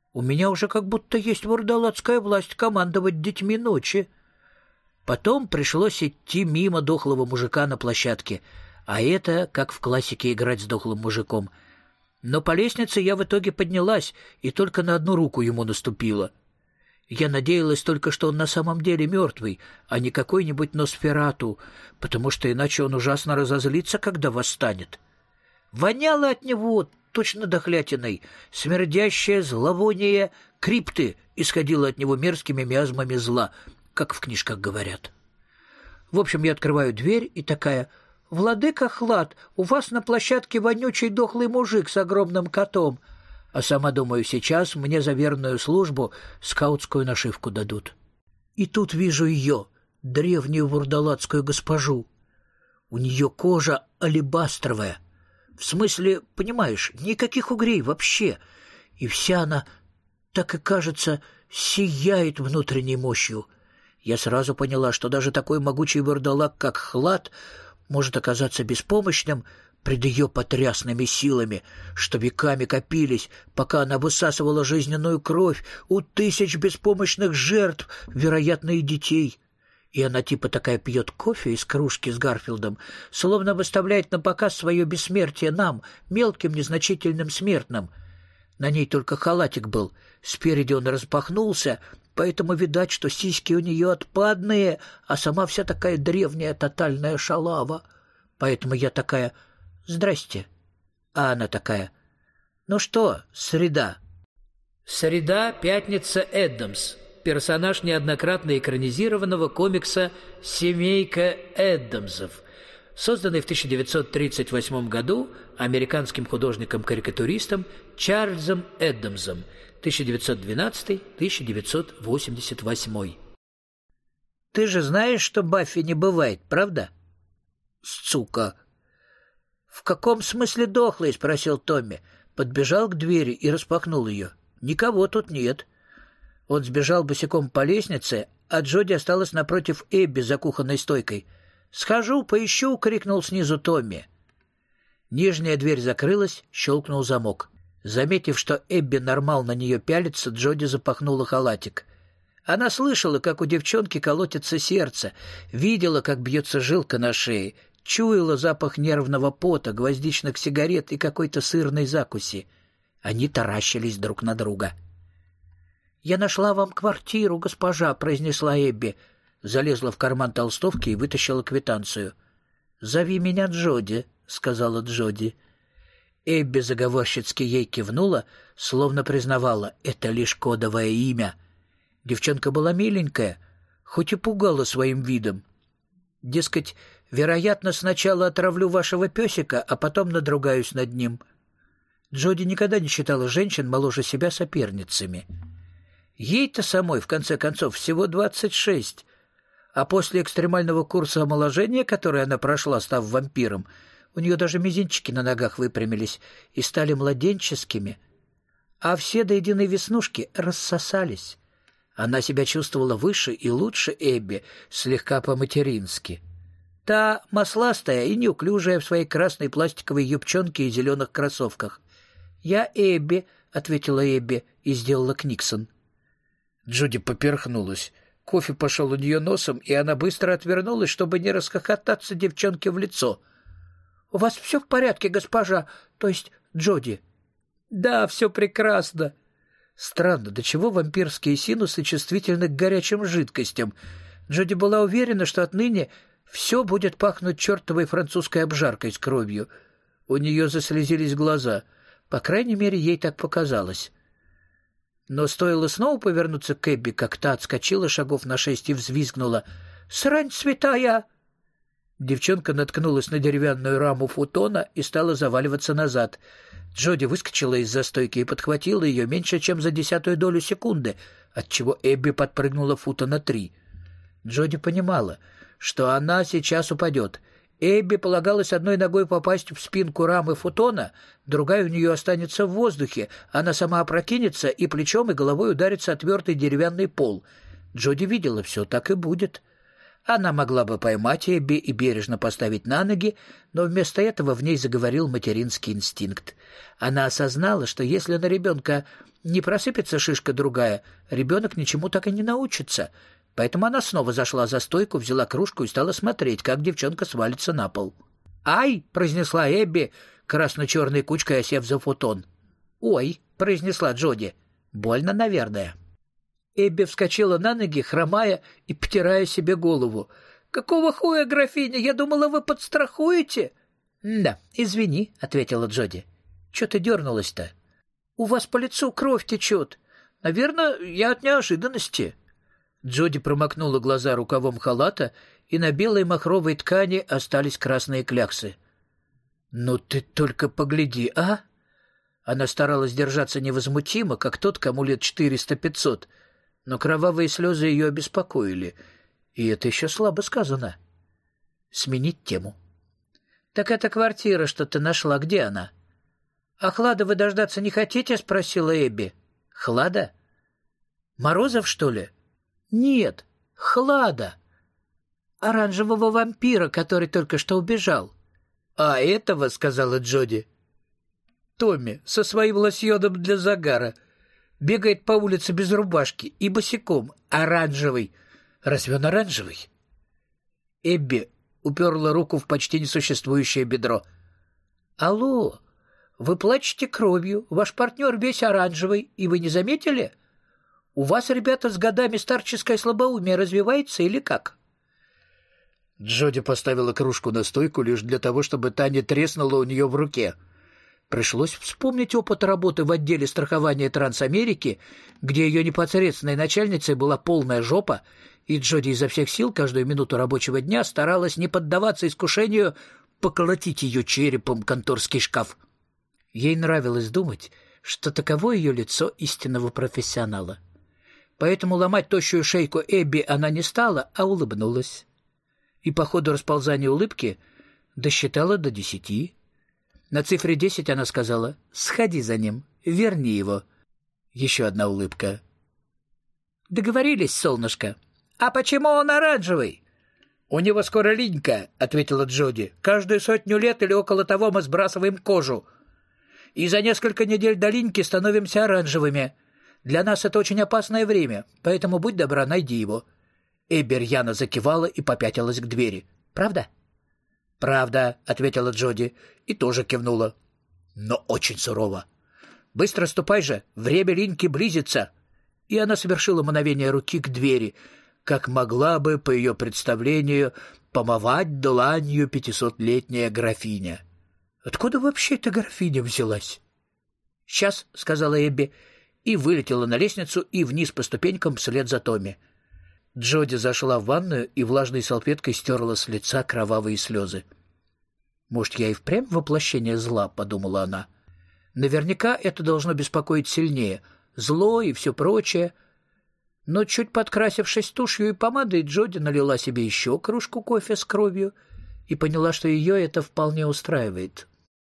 У меня уже как будто есть вурдалацкая власть командовать детьми ночи. Потом пришлось идти мимо дохлого мужика на площадке, а это как в классике играть с дохлым мужиком. Но по лестнице я в итоге поднялась и только на одну руку ему наступила. Я надеялась только, что он на самом деле мертвый, а не какой-нибудь Носферату, потому что иначе он ужасно разозлится, когда восстанет. Воняло от него точно дохлятиной, смердящее зловоние крипты исходило от него мерзкими миазмами зла, как в книжках говорят. В общем, я открываю дверь и такая: «Владыка Хлад, у вас на площадке вонючий дохлый мужик с огромным котом». А сама думаю, сейчас мне за верную службу скаутскую нашивку дадут. И тут вижу ее, древнюю вурдалацкую госпожу. У нее кожа алебастровая. В смысле, понимаешь, никаких угрей вообще. И вся она, так и кажется, сияет внутренней мощью. Я сразу поняла, что даже такой могучий вурдалак, как Хлад, может оказаться беспомощным пред ее потрясными силами, что веками копились, пока она высасывала жизненную кровь у тысяч беспомощных жертв, вероятно, и детей. И она типа такая пьет кофе из кружки с Гарфилдом, словно выставляет на показ свое бессмертие нам, мелким незначительным смертным. На ней только халатик был, спереди он распахнулся, поэтому видать, что сиськи у нее отпадные, а сама вся такая древняя тотальная шалава. Поэтому я такая: «Здрасте». А она такая: «Ну что, среда?» Среда, пятница, Эддамс. Персонаж неоднократно экранизированного комикса «Семейка Эддамсов», созданный в 1938 году американским художником-карикатуристом Чарльзом Эддамсом, 1912-1988. «Ты же знаешь, что Баффи не бывает, правда?» «Сука!» «В каком смысле дохлый?» — спросил Томми. Подбежал к двери и распахнул ее. «Никого тут нет». Он сбежал босиком по лестнице, а Джоди осталась напротив Эбби за кухонной стойкой. «Схожу, поищу!» — крикнул снизу Томми. Нижняя дверь закрылась, щелкнул замок. Заметив, что Эбби нормал на нее пялится, Джоди запахнула халатик. Она слышала, как у девчонки колотится сердце, видела, как бьется жилка на шее, чуяла запах нервного пота, гвоздичных сигарет и какой-то сырной закуси. Они таращились друг на друга. «Я нашла вам квартиру, госпожа», — произнесла Эбби. Залезла в карман толстовки и вытащила квитанцию. «Зови меня Джоди», — сказала Джоди. Эбби заговорщицки ей кивнула, словно признавала: это лишь кодовое имя. Девчонка была миленькая, хоть и пугала своим видом. Дескать, вероятно, сначала отравлю вашего песика, а потом надругаюсь над ним. Джоди никогда не считала женщин моложе себя соперницами. Ей-то самой, в конце концов, всего 26, а после экстремального курса омоложения, который она прошла, став вампиром, у нее даже мизинчики на ногах выпрямились и стали младенческими, а все до единой веснушки рассосались. Она себя чувствовала выше и лучше Эбби, слегка по-матерински. Та масластая и неуклюжая в своей красной пластиковой юбчонке и зеленых кроссовках. «Я Эбби», — ответила Эбби и сделала книксон. Джуди поперхнулась. Кофе пошел у нее носом, и она быстро отвернулась, чтобы не расхохотаться девчонке в лицо. «У вас все в порядке, госпожа? То есть Джоди?» «Да, все прекрасно». Странно, до чего вампирские синусы чувствительны к горячим жидкостям. Джоди была уверена, что отныне все будет пахнуть чертовой французской обжаркой с кровью. У нее заслезились глаза. По крайней мере, ей так показалось. Но стоило снова повернуться к Эбби, как та отскочила шагов на 6 и взвизгнула: «Срань святая!» Девчонка наткнулась на деревянную раму футона и стала заваливаться назад. Джоди выскочила из-за стойки и подхватила ее меньше, чем за 10-ую долю секунды, отчего Эбби подпрыгнула фута на 3. Джоди понимала, что она сейчас упадет. Эбби полагалось одной ногой попасть в спинку рамы футона, другая у нее останется в воздухе, она сама опрокинется и плечом и головой ударится о твердый деревянный пол. Джоди видела, все так и будет. Она могла бы поймать Эбби и бережно поставить на ноги, но вместо этого в ней заговорил материнский инстинкт. Она осознала, что если на ребенка не просыпется шишка другая, ребенок ничему так и не научится. Поэтому она снова зашла за стойку, взяла кружку и стала смотреть, как девчонка свалится на пол. «Ай!» — произнесла Эбби, красно-черной кучкой осев за футон. «Ой!» — произнесла Джоди. «Больно, наверное». Эбби вскочила на ноги, хромая и потирая себе голову. «Какого хуя, графиня? Я думала, вы подстрахуете?» «Да, извини», — ответила Джоди. «Чё ты дернулась-то?» «У вас по лицу кровь течет. Наверное, я от неожиданности». Джоди промокнула глаза рукавом халата, и на белой махровой ткани остались красные кляксы. «Ну ты только погляди, а!» Она старалась держаться невозмутимо, как тот, кому лет 400-500, но кровавые слезы ее обеспокоили, и это еще слабо сказано. Сменить тему. «Так эта квартира, что ты нашла, где она?» «А Хлада вы дождаться не хотите?» — спросила Эбби. «Хлада? Морозов, что ли?» «Нет, Хлада. Оранжевого вампира, который только что убежал». «А этого, — сказала Джоди, — Томми со своим лосьоном для загара. Бегает по улице без рубашки и босиком, оранжевый. Разве он оранжевый?» Эбби уперла руку в почти несуществующее бедро. «Алло, вы плачете кровью, ваш партнер весь оранжевый, и вы не заметили? У вас, ребята, с годами старческое слабоумие развивается или как?» Джоди поставила кружку на стойку лишь для того, чтобы та не треснула у нее в руке. Пришлось вспомнить опыт работы в отделе страхования Трансамерики, где ее непосредственной начальницей была полная жопа, и Джоди изо всех сил каждую минуту рабочего дня старалась не поддаваться искушению поколотить ее черепом конторский шкаф. Ей нравилось думать, что таково ее лицо истинного профессионала. Поэтому ломать тощую шейку Эбби она не стала, а улыбнулась. И по ходу расползания улыбки досчитала до 10. На цифре 10 она сказала: «Сходи за ним, верни его». Еще одна улыбка. «Договорились, солнышко». «А почему он оранжевый?» «У него скоро линька», — ответила Джоди. «Каждую 100 лет или около того мы сбрасываем кожу. И за несколько недель до линьки становимся оранжевыми. Для нас это очень опасное время, поэтому будь добра, найди его». Эбби рьяно закивала и попятилась к двери. «Правда?» «Правда», — ответила Джоди и тоже кивнула. «Но очень сурово. Быстро ступай же, время линьки близится». И она совершила мановение руки к двери, как могла бы, по ее представлению, помывать дланью 500-летняя графиня. Откуда вообще эта графиня взялась? «Сейчас», — сказала Эбби, и вылетела на лестницу и вниз по ступенькам вслед за Томми. Джоди зашла в ванную и влажной салфеткой стерла с лица кровавые слезы. «Может, я и впрямь воплощение зла?» — подумала она. «Наверняка это должно беспокоить сильнее. Зло и все прочее». Но чуть подкрасившись тушью и помадой, Джоди налила себе еще кружку кофе с кровью и поняла, что ее это вполне устраивает.